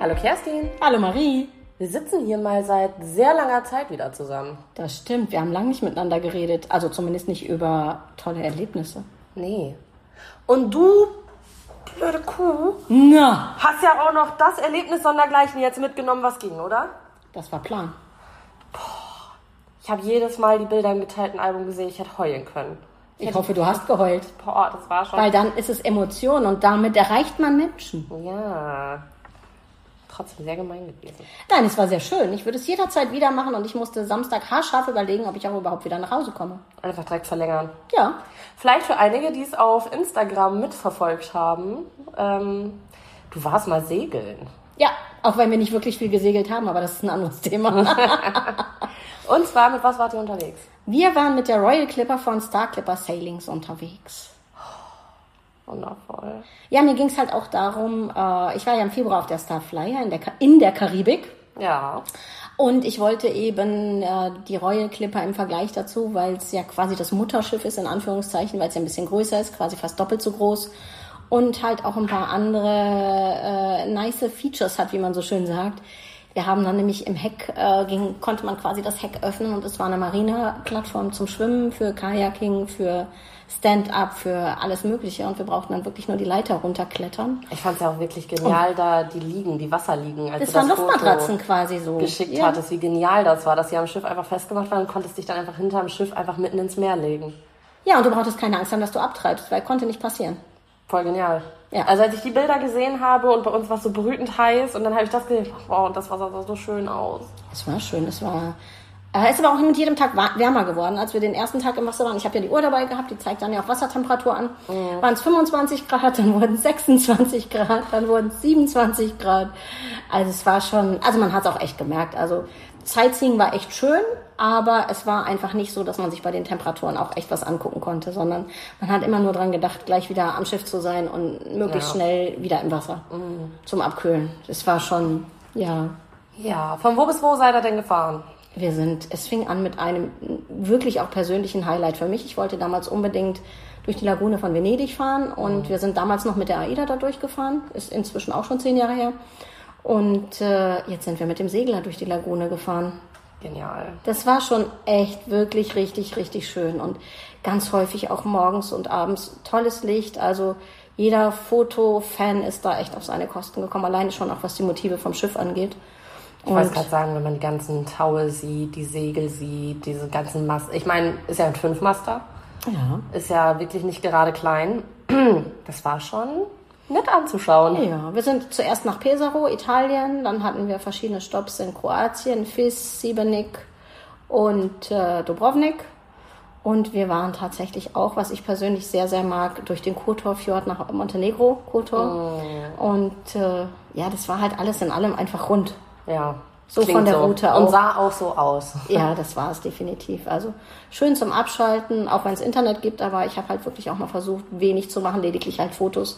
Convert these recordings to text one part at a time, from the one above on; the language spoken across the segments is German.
Hallo Kerstin. Hallo Marie. Wir sitzen hier mal seit sehr langer Zeit wieder zusammen. Das stimmt, wir haben lange nicht miteinander geredet. Also zumindest nicht über tolle Erlebnisse. Nee. Und du, blöde Kuh, Na, hast ja auch noch das Erlebnis sondergleichen jetzt mitgenommen, was ging, oder? das war Plan. Ich habe jedes Mal die Bilder im geteilten Album gesehen, ich hätte heulen können. Ich hoffe, du hast geheult. Boah, das war schon... Weil dann ist es Emotion und damit erreicht man Menschen. Ja, trotzdem sehr gemein gewesen. Nein, es war sehr schön. Ich würde es jederzeit wieder machen und ich musste Samstag haarscharf überlegen, ob ich auch überhaupt wieder nach Hause komme. Einfach direkt verlängern. Ja. Vielleicht für einige, die es auf Instagram mitverfolgt haben, du warst mal segeln. Ja, auch wenn wir nicht wirklich viel gesegelt haben, aber das ist ein anderes Thema. Und zwar, mit was wart ihr unterwegs? Wir waren mit der Royal Clipper von Star Clipper Sailings unterwegs. Wundervoll. Ja, mir ging es halt auch darum, ich war ja im Februar auf der Starflyer in der Karibik. Ja. Und ich wollte eben die Royal Clipper im Vergleich dazu, weil es ja quasi das Mutterschiff ist, in Anführungszeichen, weil es ja ein bisschen größer ist, quasi fast doppelt so groß. Und halt auch ein paar andere nice Features hat, wie man so schön sagt. Wir haben dann nämlich im Heck, konnte man quasi das Heck öffnen und es war eine Marina-Plattform zum Schwimmen, für Kajaking, für Stand-up, für alles Mögliche. Und wir brauchten dann wirklich nur die Leiter runterklettern. Ich fand es ja auch wirklich genial, da die Wasserliegen, als Das du waren das Luftmatratzen Foto quasi so. geschickt hattest, wie genial das war, dass sie am Schiff einfach festgemacht waren und konntest dich dann einfach hinterm Schiff einfach mitten ins Meer legen. Ja, und du brauchtest keine Angst haben, dass du abtreibst, weil konnte nicht passieren. Voll genial. Ja. Also als ich die Bilder gesehen habe und bei uns war es so brütend heiß und dann habe ich das gesehen, wow, und das Wasser sah so schön aus. Es war schön, es war auch mit jedem Tag wärmer geworden. Als wir den ersten Tag im Wasser waren, ich habe ja die Uhr dabei gehabt, die zeigt dann ja auch Wassertemperatur an, waren es 25 Grad, dann wurden es 26 Grad, dann wurden es 27 Grad. Also es war schon, also man hat es auch echt gemerkt. Also Sightseeing war echt schön, aber es war einfach nicht so, dass man sich bei den Temperaturen auch echt was angucken konnte, sondern man hat immer nur dran gedacht, gleich wieder am Schiff zu sein und möglichst schnell wieder im Wasser zum Abkühlen. Es war schon, ja. Ja, von wo bis wo seid ihr denn gefahren? Es fing an mit einem wirklich auch persönlichen Highlight für mich. Ich wollte damals unbedingt durch die Lagune von Venedig fahren und wir sind damals noch mit der AIDA da durchgefahren. Ist inzwischen auch schon 10 Jahre her. Und jetzt sind wir mit dem Segler durch die Lagune gefahren. Genial. Das war schon echt wirklich richtig, richtig schön. Und ganz häufig auch morgens und abends tolles Licht. Also jeder Fotofan ist da echt auf seine Kosten gekommen. Alleine schon auch, was die Motive vom Schiff angeht. Ich wollte gerade sagen, wenn man die ganzen Taue sieht, die Segel sieht, diese ganzen Masten. Ich meine, ist ja ein 5-Master. Ja. Ist ja wirklich nicht gerade klein. Das war schon nett anzuschauen. Ja, wir sind zuerst nach Pesaro, Italien. Dann hatten wir verschiedene Stopps in Kroatien, Vis, Šibenik und Dubrovnik. Und wir waren tatsächlich auch, was ich persönlich sehr, sehr mag, durch den Kotor-Fjord nach Montenegro, Kotor. Und ja, das war halt alles in allem einfach rund. Ja. So von der Route auch. Und sah auch so aus. Ja, das war es definitiv. Also schön zum Abschalten, auch wenn es Internet gibt, aber ich habe halt wirklich auch mal versucht, wenig zu machen, lediglich halt Fotos.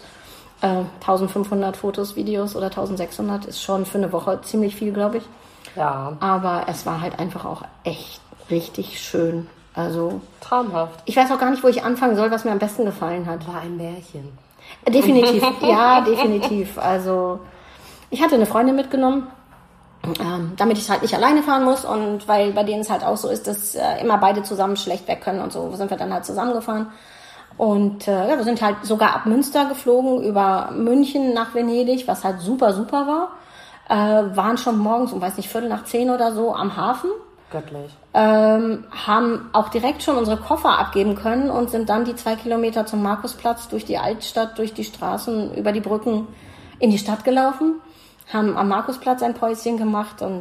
1500 Fotos, Videos oder 1600 ist schon für eine Woche ziemlich viel, glaube ich. Ja. Aber es war halt einfach auch echt richtig schön. Also traumhaft. Ich weiß auch gar nicht, wo ich anfangen soll, was mir am besten gefallen hat. War ein Märchen. Definitiv, ja, definitiv. Also ich hatte eine Freundin mitgenommen, damit ich halt nicht alleine fahren muss und weil bei denen es halt auch so ist, dass immer beide zusammen schlecht weg können und so sind wir dann halt zusammengefahren. Und ja, wir sind halt sogar ab Münster geflogen, über München nach Venedig, was halt super, super war. Waren schon morgens um, 9:45 oder so am Hafen. Göttlich. Haben auch direkt schon unsere Koffer abgeben können und sind dann die 2 Kilometer zum Markusplatz durch die Altstadt, durch die Straßen, über die Brücken in die Stadt gelaufen. Haben am Markusplatz ein Päuschen gemacht und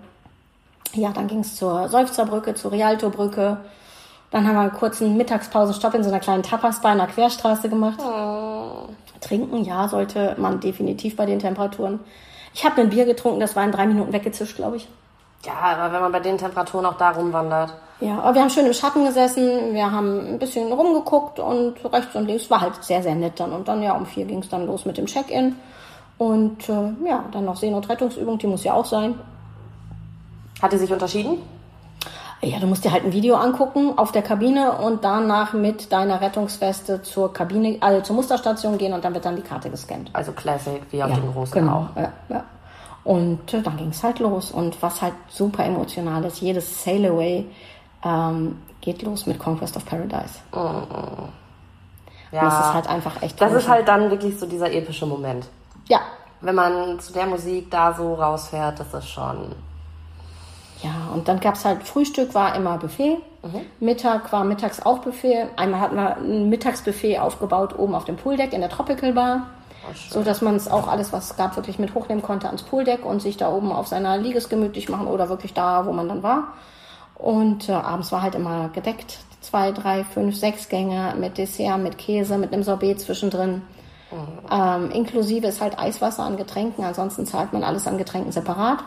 ja, dann ging es zur Seufzerbrücke, zur Rialtobrücke. Dann haben wir einen kurzen Mittagspausenstopp in so einer kleinen Tapas-Bar in der Querstraße gemacht. Trinken, ja, sollte man definitiv bei den Temperaturen. Ich habe ein Bier getrunken, das war in 3 Minuten weggezischt, glaube ich. Ja, aber wenn man bei den Temperaturen auch da rumwandert. Ja, aber wir haben schön im Schatten gesessen, wir haben ein bisschen rumgeguckt und rechts und links war halt sehr, sehr nett dann. Und dann ja, um 4 ging es dann los mit dem Check-in. Und ja, dann noch Seenotrettungsübung, die muss ja auch sein. Hat die sich unterschieden? Ja, du musst dir halt ein Video angucken auf der Kabine und danach mit deiner Rettungsweste zur Kabine, also zur Musterstation gehen und dann wird dann die Karte gescannt. Also Classic, wie auf den großen genau, auch. Ja. Und dann ging es halt los. Und was halt super emotional ist, jedes Sail Away geht los mit Conquest of Paradise. Ja, das ist halt einfach echt das ist halt dann wirklich so dieser epische Moment. Ja. Wenn man zu der Musik da so rausfährt, das ist schon... Ja, und dann gab es halt, Frühstück war immer Buffet, Mittag war mittags auch Buffet. Einmal hatten wir ein Mittagsbuffet aufgebaut oben auf dem Pooldeck in der Tropical Bar, so dass man es auch alles, was es gab, wirklich mit hochnehmen konnte ans Pooldeck und sich da oben auf seiner Liege gemütlich machen oder wirklich da, wo man dann war. Und abends war halt immer gedeckt, 2, 3, 5, 6 Gänge mit Dessert, mit Käse, mit einem Sorbet zwischendrin. Inklusive ist halt Eiswasser an Getränken, ansonsten zahlt man alles an Getränken separat.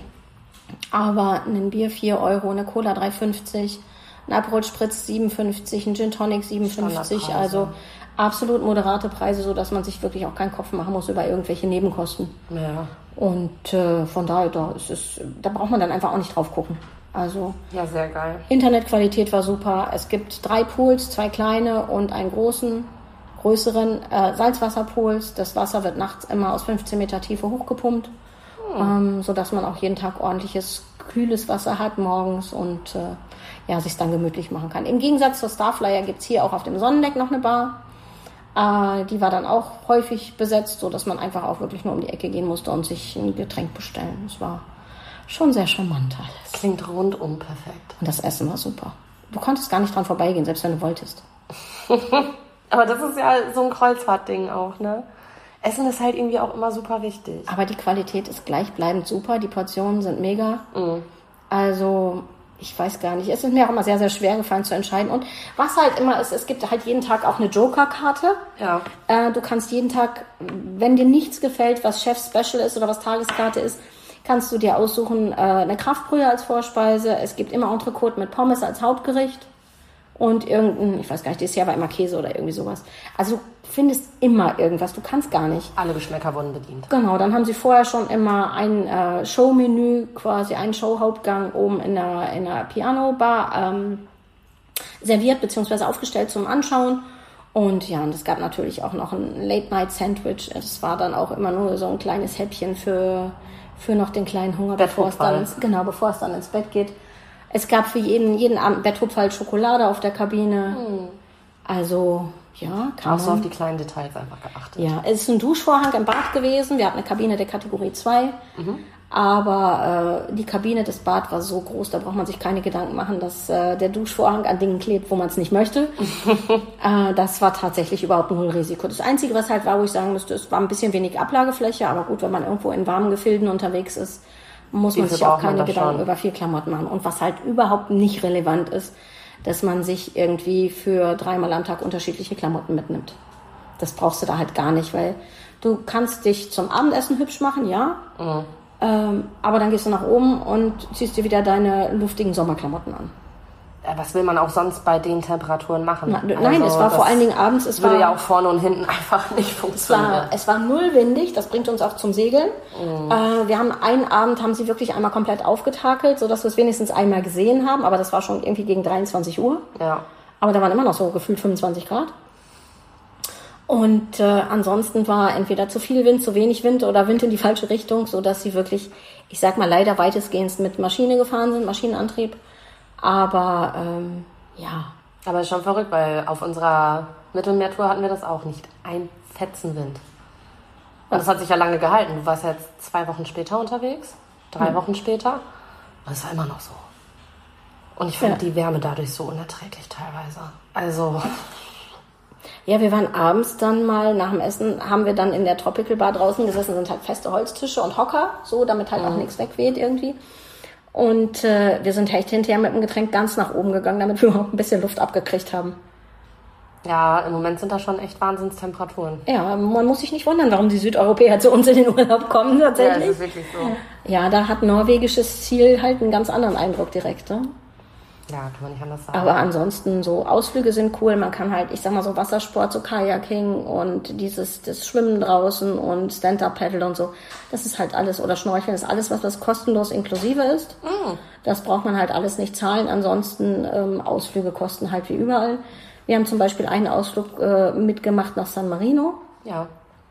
Aber ein Bier 4 Euro, eine Cola 3,50, ein Aperol Spritz 7,50, ein Gin Tonic 7,50, also absolut moderate Preise, so dass man sich wirklich auch keinen Kopf machen muss über irgendwelche Nebenkosten. Ja. Und von daher, da braucht man dann einfach auch nicht drauf gucken. Also ja, sehr geil. Internetqualität war super. Es gibt 3 Pools, 2 kleine und einen größeren Salzwasserpools. Das Wasser wird nachts immer aus 15 Meter Tiefe hochgepumpt, sodass man auch jeden Tag ordentliches, kühles Wasser hat morgens und sich dann gemütlich machen kann. Im Gegensatz zur Starflyer gibt es hier auch auf dem Sonnendeck noch eine Bar. Die war dann auch häufig besetzt, sodass man einfach auch wirklich nur um die Ecke gehen musste und sich ein Getränk bestellen. Das war schon sehr charmant alles. Klingt rundum perfekt. Und das Essen war super. Du konntest gar nicht dran vorbeigehen, selbst wenn du wolltest. Aber das ist ja so ein Kreuzfahrtding auch, ne? Essen ist halt irgendwie auch immer super wichtig. Aber die Qualität ist gleichbleibend super. Die Portionen sind mega. Also, ich weiß gar nicht. Es ist mir auch immer sehr, sehr schwer gefallen zu entscheiden. Und was halt immer ist, es gibt halt jeden Tag auch eine Joker-Karte. Ja. Du kannst jeden Tag, wenn dir nichts gefällt, was Chef-Special ist oder was Tageskarte ist, kannst du dir aussuchen, eine Kraftbrühe als Vorspeise. Es gibt immer Entrecote mit Pommes als Hauptgericht. Und irgendein, ich weiß gar nicht, Dessert war immer Käse oder irgendwie sowas. Also du findest immer irgendwas, du kannst gar nicht. Alle Geschmäcker wurden bedient. Genau, dann haben sie vorher schon immer ein Showmenü, quasi einen Showhauptgang oben in der Piano-Bar serviert bzw. aufgestellt zum Anschauen. Und ja, und es gab natürlich auch noch ein Late-Night-Sandwich. Es war dann auch immer nur so ein kleines Häppchen für noch den kleinen Hunger, bevor es dann ins Bett geht. Es gab für jeden Abend Betthupferl Schokolade auf der Kabine. Also, ja, kann man. Auch so auf die kleinen Details einfach geachtet. Ja, es ist ein Duschvorhang im Bad gewesen. Wir hatten eine Kabine der Kategorie 2. Aber die Kabine des Bad war so groß, da braucht man sich keine Gedanken machen, dass der Duschvorhang an Dingen klebt, wo man es nicht möchte. Das war tatsächlich überhaupt null Risiko. Das Einzige, was halt war, wo ich sagen müsste, es war ein bisschen wenig Ablagefläche. Aber gut, wenn man irgendwo in warmen Gefilden unterwegs ist, muss man sich auch keine Gedanken über viel Klamotten machen. Und was halt überhaupt nicht relevant ist, dass man sich irgendwie für 3-mal am Tag unterschiedliche Klamotten mitnimmt. Das brauchst du da halt gar nicht, weil du kannst dich zum Abendessen hübsch machen, ja. Aber dann gehst du nach oben und ziehst dir wieder deine luftigen Sommerklamotten an. Was will man auch sonst bei den Temperaturen machen? Nein, es war vor allen Dingen abends. Es würde war ja auch vorne und hinten einfach nicht funktionieren. Es war null windig, das bringt uns auch zum Segeln. Wir haben einen Abend, haben sie wirklich einmal komplett aufgetakelt, sodass wir es wenigstens einmal gesehen haben. Aber das war schon irgendwie gegen 23 Uhr. Ja. Aber da waren immer noch so gefühlt 25 Grad. Und ansonsten war entweder zu viel Wind, zu wenig Wind oder Wind in die falsche Richtung, sodass sie wirklich, ich sag mal, leider weitestgehend mit Maschine gefahren sind, Maschinenantrieb. Aber ja. Aber ist schon verrückt, weil auf unserer Mittelmeertour hatten wir das auch nicht. Ein Fetzen Wind. Und das hat sich ja lange gehalten. Du warst jetzt 2 Wochen später unterwegs, 3 Wochen später. Und es war immer noch so. Und ich fand die Wärme dadurch so unerträglich teilweise. Also... Ja, wir waren abends dann mal nach dem Essen, haben wir dann in der Tropical Bar draußen gesessen, sind halt feste Holztische und Hocker, so, damit halt auch nichts wegweht irgendwie. Und wir sind echt hinterher mit dem Getränk ganz nach oben gegangen, damit wir überhaupt ein bisschen Luft abgekriegt haben. Ja, im Moment sind da schon echt Wahnsinnstemperaturen. Ja, man muss sich nicht wundern, warum die Südeuropäer zu uns in den Urlaub kommen, tatsächlich. Ja, das ist wirklich so. Ja, da hat norwegisches Ziel halt einen ganz anderen Eindruck direkt, ne? Ja, kann man nicht anders sagen. Aber ansonsten so Ausflüge sind cool. Man kann halt, ich sag mal so Wassersport, so Kajaking und das Schwimmen draußen und Stand-Up-Paddle und so. Das ist halt alles, oder Schnorcheln ist alles, was kostenlos inklusive ist. Das braucht man halt alles nicht zahlen. Ansonsten Ausflüge kosten halt wie überall. Wir haben zum Beispiel einen Ausflug mitgemacht nach San Marino. Ja.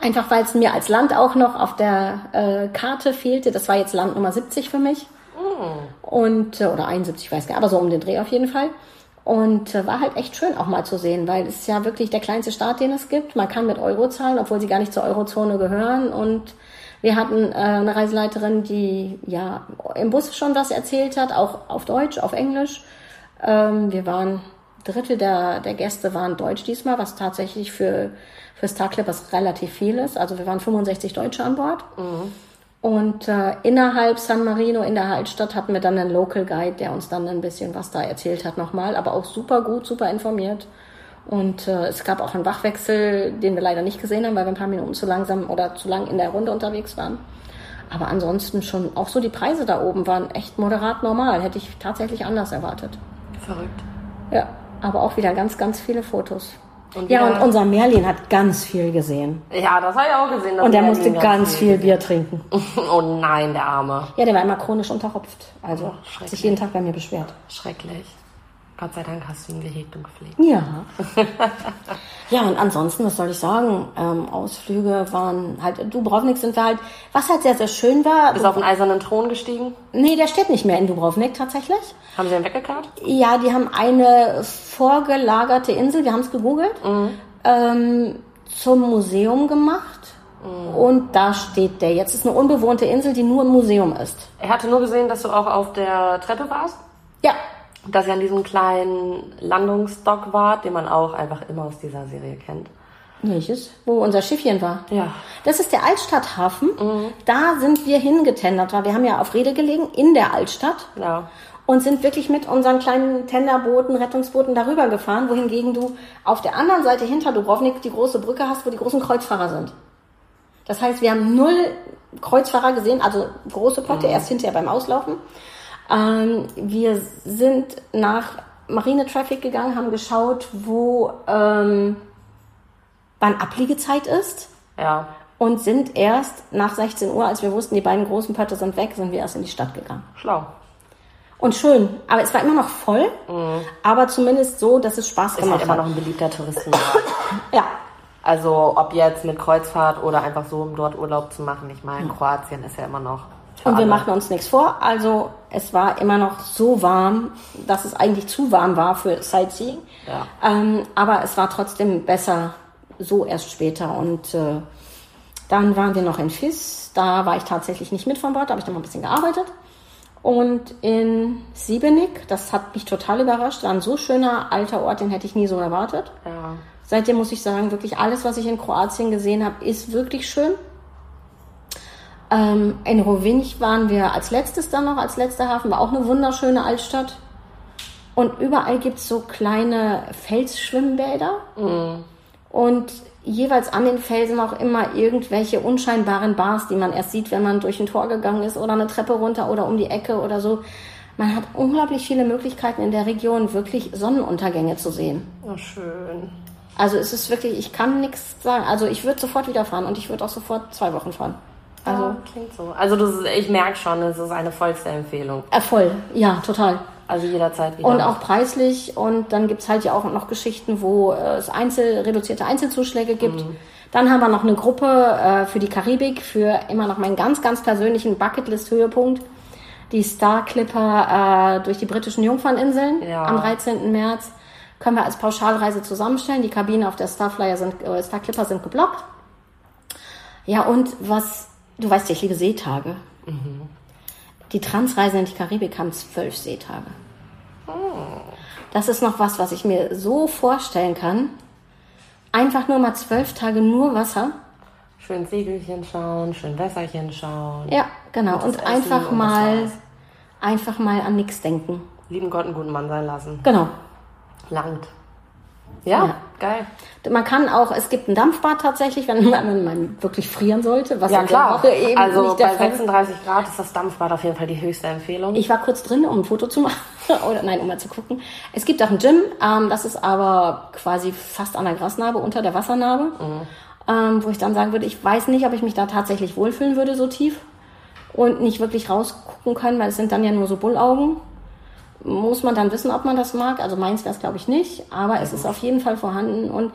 Einfach weil es mir als Land auch noch auf der Karte fehlte. Das war jetzt Land Nummer 70 für mich. Und, oder 71, ich weiß gar nicht, aber so um den Dreh auf jeden Fall. Und war halt echt schön auch mal zu sehen, weil es ist ja wirklich der kleinste Staat, den es gibt. Man kann mit Euro zahlen, obwohl sie gar nicht zur Eurozone gehören. Und wir hatten eine Reiseleiterin, die ja im Bus schon was erzählt hat, auch auf Deutsch, auf Englisch. Wir waren, Drittel der Gäste waren Deutsch diesmal, was tatsächlich für Star Clippers relativ viel ist. Also wir waren 65 Deutsche an Bord. Und innerhalb San Marino, in der Altstadt, hatten wir dann einen Local Guide, der uns dann ein bisschen was da erzählt hat nochmal. Aber auch super gut, super informiert. Und es gab auch einen Wachwechsel, den wir leider nicht gesehen haben, weil wir ein paar Minuten zu langsam oder zu lang in der Runde unterwegs waren. Aber ansonsten schon, auch so die Preise da oben waren echt moderat normal. Hätte ich tatsächlich anders erwartet. Verrückt. Ja, aber auch wieder ganz, ganz viele Fotos. Und unser Merlin hat ganz viel gesehen. Ja, das habe ich auch gesehen. Und er musste ganz viel Bier trinken. Oh nein, der Arme. Ja, der war immer chronisch unterrupft. Also hat sich jeden Tag bei mir beschwert. Schrecklich. Gott sei Dank hast du ihn gehegt und gepflegt. Ja. Ja, und ansonsten, was soll ich sagen? Ausflüge waren halt, Dubrovnik sind wir halt, was halt sehr, sehr schön war. Bist du auf den eisernen Thron gestiegen? Nee, der steht nicht mehr in Dubrovnik tatsächlich. Haben sie den weggekarrt? Ja, die haben eine vorgelagerte Insel, wir haben es gegoogelt, zum Museum gemacht. Und da steht der. Jetzt ist eine unbewohnte Insel, die nur ein Museum ist. Er hatte nur gesehen, dass du auch auf der Treppe warst? Ja. Dass ihr an diesem kleinen Landungsdock wart, den man auch einfach immer aus dieser Serie kennt. Welches? Wo unser Schiffchen war? Ja. Das ist der Altstadthafen. Da sind wir hingetendert. Wir haben ja auf Rede gelegen in der Altstadt. Ja. Und sind wirklich mit unseren kleinen Tenderbooten, Rettungsbooten darüber gefahren, wohingegen du auf der anderen Seite hinter Dubrovnik die große Brücke hast, wo die großen Kreuzfahrer sind. Das heißt, wir haben 0 Kreuzfahrer gesehen, also große Plotte, erst hinterher beim Auslaufen. Wir sind nach Marine Traffic gegangen, haben geschaut, wo wann Abliegezeit ist. Ja. Und sind erst nach 16 Uhr, als wir wussten, die beiden großen Pötte sind weg, sind wir erst in die Stadt gegangen. Schlau. Und schön. Aber es war immer noch voll, aber zumindest so, dass es Spaß gemacht hat. Ist halt immer noch ein beliebter Touristenort. Ja. Also ob jetzt mit Kreuzfahrt oder einfach so, um dort Urlaub zu machen. Ich meine, Kroatien ist ja immer noch... Und wir machen uns nichts vor. Also es war immer noch so warm, dass es eigentlich zu warm war für Sightseeing. Ja. Aber es war trotzdem besser so erst später. Und dann waren wir noch in Fis. Da war ich tatsächlich nicht mit von Bord, da habe ich dann mal ein bisschen gearbeitet. Und in Siebenik, das hat mich total überrascht. War ein so schöner alter Ort, den hätte ich nie so erwartet. Ja. Seitdem muss ich sagen, wirklich alles, was ich in Kroatien gesehen habe, ist wirklich schön. In Rovinj waren wir als letztes dann noch, als letzter Hafen, war auch eine wunderschöne Altstadt. Und überall gibt es so kleine Felsschwimmbäder. Und jeweils an den Felsen auch immer irgendwelche unscheinbaren Bars, die man erst sieht, wenn man durch ein Tor gegangen ist oder eine Treppe runter oder um die Ecke oder so. Man hat unglaublich viele Möglichkeiten in der Region, wirklich Sonnenuntergänge zu sehen. Oh, schön. Also es ist wirklich, ich kann nichts sagen. Also ich würde sofort wieder fahren und ich würde auch sofort 2 Wochen fahren. Also ja, klingt so. Also ich merke schon, es ist eine vollste Empfehlung. Voll, ja, total. Also jederzeit wieder. Und auch preislich. Und dann gibt's halt ja auch noch Geschichten, wo es reduzierte Einzelzuschläge gibt. Dann haben wir noch eine Gruppe für die Karibik, für immer noch meinen ganz, ganz persönlichen Bucketlist-Höhepunkt. Die Star Clipper durch die britischen Jungferninseln am 13. März. Können wir als Pauschalreise zusammenstellen. Die Kabinen auf der Star Clipper sind geblockt. Ja, und du weißt ja, ich liebe Seetage. Die Transreise in die Karibik haben 12 Seetage. Das ist noch was ich mir so vorstellen kann. Einfach nur mal 12 Tage nur Wasser. Schön Segelchen schauen, schön Wässerchen schauen. Ja, genau. Und einfach mal an nichts denken. Lieben Gott einen guten Mann sein lassen. Genau. Langt. Ja, geil. Man kann auch, es gibt ein Dampfbad tatsächlich, wenn man wirklich frieren sollte. Was ja, klar. Woche eben also nicht der bei Fall 36 Grad ist das Dampfbad auf jeden Fall die höchste Empfehlung. Ich war kurz drin, um ein Foto zu machen. um mal zu gucken. Es gibt auch ein Gym, das ist aber quasi fast an der Grasnarbe, unter der Wassernarbe. Wo ich dann sagen würde, ich weiß nicht, ob ich mich da tatsächlich wohlfühlen würde, so tief. Und nicht wirklich rausgucken können, weil es sind dann ja nur so Bullaugen. Muss man dann wissen, ob man das mag. Also meins wäre es, glaube ich, nicht. Aber es ist auf jeden Fall vorhanden. Und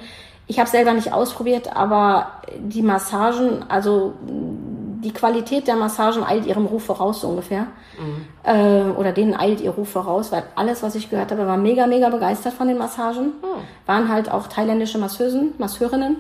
Ich habe selber nicht ausprobiert, aber die Massagen, also die Qualität der Massagen eilt ihrem Ruf voraus, so ungefähr. Oder denen eilt ihr Ruf voraus, weil alles, was ich gehört habe, war mega, mega begeistert von den Massagen. Waren halt auch thailändische Masseurinnen,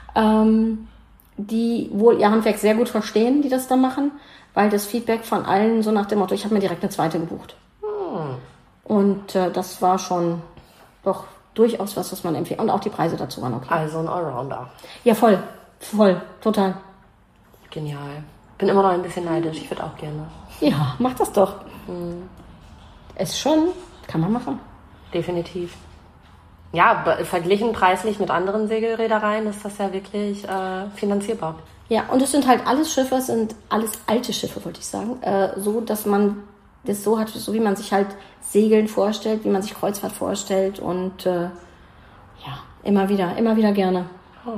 die wohl ihr Handwerk sehr gut verstehen, die das da machen, weil das Feedback von allen so nach dem Motto, ich habe mir direkt eine zweite gebucht. Und das war schon doch durchaus was man empfiehlt. Und auch die Preise dazu waren okay. Also ein Allrounder. Ja, voll, total. Genial. Bin immer noch ein bisschen neidisch. Ich würde auch gerne. Ja, mach das doch. Ist schon, kann man machen. Definitiv. Ja, verglichen preislich mit anderen Segelreedereien ist das ja wirklich finanzierbar. Ja, und es sind halt alles Schiffe, es sind alles alte Schiffe, wollte ich sagen. So, dass man das so hat, so wie man sich halt Segeln vorstellt, wie man sich Kreuzfahrt vorstellt und ja, immer wieder gerne.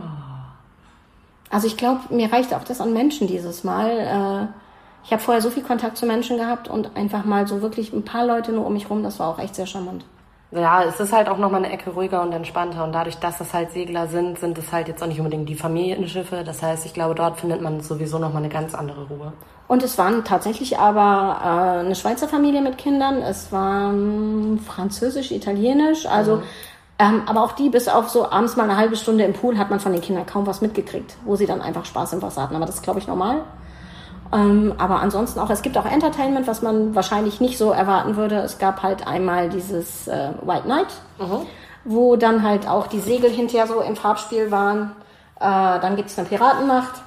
Also ich glaube, mir reicht auch das an Menschen dieses Mal. Ich habe vorher so viel Kontakt zu Menschen gehabt und einfach mal so wirklich ein paar Leute nur um mich rum, das war auch echt sehr charmant. Ja, es ist halt auch nochmal eine Ecke ruhiger und entspannter und dadurch, dass es halt Segler sind es halt jetzt auch nicht unbedingt die Familienschiffe. Das heißt, ich glaube, dort findet man sowieso nochmal eine ganz andere Ruhe. Und es waren tatsächlich aber eine Schweizer Familie mit Kindern, es waren französisch, italienisch, also aber auch die bis auf so abends mal eine halbe Stunde im Pool hat man von den Kindern kaum was mitgekriegt, wo sie dann einfach Spaß im Wasser hatten. Aber das ist, glaube ich, normal. Aber ansonsten auch, es gibt auch Entertainment, was man wahrscheinlich nicht so erwarten würde. Es gab halt einmal dieses White Night, wo dann halt auch die Segel hinterher so im Farbspiel waren. Dann gibt es eine Piratennacht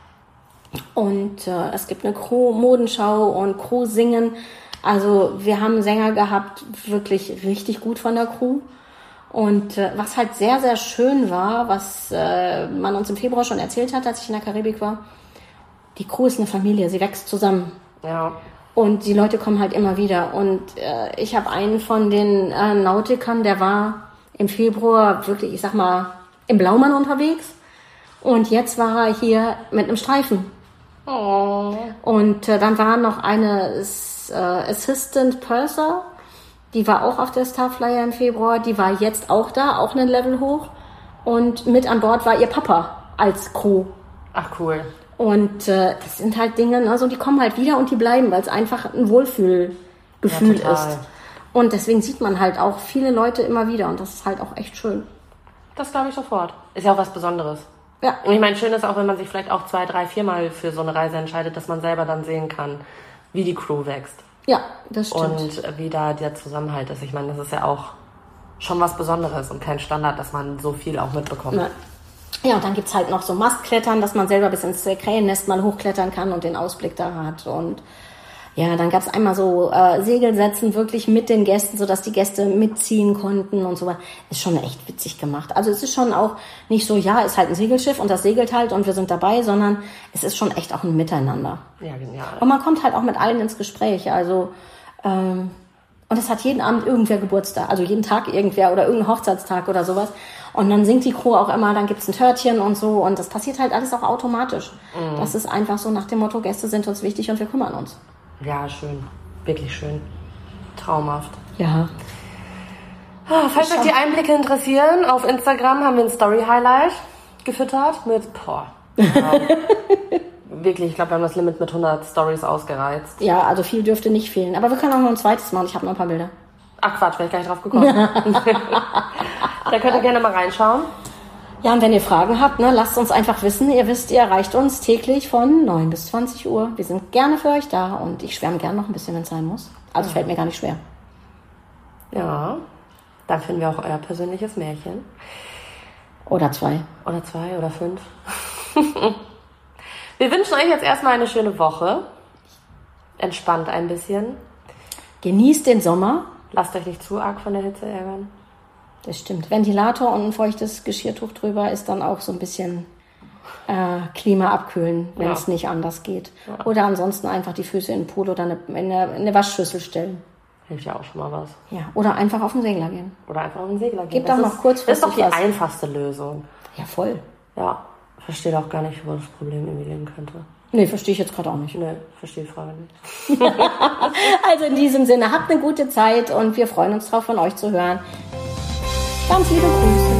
und es gibt eine Crew-Modenschau und Crew-Singen. Also wir haben Sänger gehabt, wirklich richtig gut von der Crew. Und was halt sehr, sehr schön war, was man uns im Februar schon erzählt hat, als ich in der Karibik war, die Crew ist eine Familie, sie wächst zusammen. Ja. Und die Leute kommen halt immer wieder. Und ich habe einen von den Nautikern, der war im Februar wirklich, ich sag mal, im Blaumann unterwegs. Und jetzt war er hier mit einem Streifen. Oh. Und dann war noch eine Assistant Purser, die war auch auf der Starflyer im Februar, die war jetzt auch da, auch einen Level hoch. Und mit an Bord war ihr Papa als Crew. Ach, cool. Und das sind halt Dinge, ne, so, die kommen halt wieder und die bleiben, weil es einfach ein Wohlfühlgefühl ist. Und deswegen sieht man halt auch viele Leute immer wieder und das ist halt auch echt schön. Das glaube ich sofort. Ist ja auch was Besonderes. Ja. Und ich meine, schön ist auch, wenn man sich vielleicht auch 2, 3, 4 Mal für so eine Reise entscheidet, dass man selber dann sehen kann, wie die Crew wächst. Ja, das stimmt. Und wie da der Zusammenhalt ist. Ich meine, das ist ja auch schon was Besonderes und kein Standard, dass man so viel auch mitbekommt. Ja, und dann gibt's halt noch so Mastklettern, dass man selber bis ins Krähennest mal hochklettern kann und den Ausblick da hat. Und ja, dann gab's einmal so Segelsetzen wirklich mit den Gästen, sodass die Gäste mitziehen konnten und so. Ist schon echt witzig gemacht. Also es ist schon auch nicht so, ja, ist halt ein Segelschiff und das segelt halt und wir sind dabei, sondern es ist schon echt auch ein Miteinander. Ja, genial. Und man kommt halt auch mit allen ins Gespräch. Also und es hat jeden Abend irgendwer Geburtstag, also jeden Tag irgendwer oder irgendein Hochzeitstag oder sowas. Und dann singt die Crew auch immer, dann gibt's ein Törtchen und so. Und das passiert halt alles auch automatisch. Das ist einfach so nach dem Motto, Gäste sind uns wichtig und wir kümmern uns. Ja, schön. Wirklich schön. Traumhaft. Ja. Falls euch die Einblicke interessieren, auf Instagram haben wir ein Story-Highlight gefüttert mit, wirklich, ich glaube, wir haben das Limit mit 100 Stories ausgereizt. Ja, also viel dürfte nicht fehlen. Aber wir können auch noch ein zweites machen. Ich habe noch ein paar Bilder. Ach Quatsch, wäre ich gar nicht drauf gekommen. Da könnt ihr gerne mal reinschauen. Ja, und wenn ihr Fragen habt, ne, lasst uns einfach wissen. Ihr wisst, ihr erreicht uns täglich von 9 bis 20 Uhr. Wir sind gerne für euch da und ich schwärme gerne noch ein bisschen, wenn es sein muss. Also fällt mir gar nicht schwer. Ja, dann finden wir auch euer persönliches Märchen. Oder 2. Oder 2 oder 5. Wir wünschen euch jetzt erstmal eine schöne Woche. Entspannt ein bisschen. Genießt den Sommer. Lasst euch nicht zu arg von der Hitze ärgern. Das stimmt. Ventilator und ein feuchtes Geschirrtuch drüber ist dann auch so ein bisschen Klima abkühlen, wenn es nicht anders geht. Ja. Oder ansonsten einfach die Füße in den Pool oder in eine Waschschüssel stellen. Hilft ja auch schon mal was. Ja, oder einfach auf den Segler gehen. Oder einfach auf den Segler gehen. Gibt auch noch kurzfristig das ist doch die einfachste Lösung. Ja, voll. Ja, verstehe auch gar nicht, wo das Problem irgendwie liegen könnte. Nee, verstehe ich jetzt gerade auch nicht. Nee, verstehe die Frage nicht. Also in diesem Sinne, habt eine gute Zeit und wir freuen uns drauf, von euch zu hören. Ganz liebe Grüße.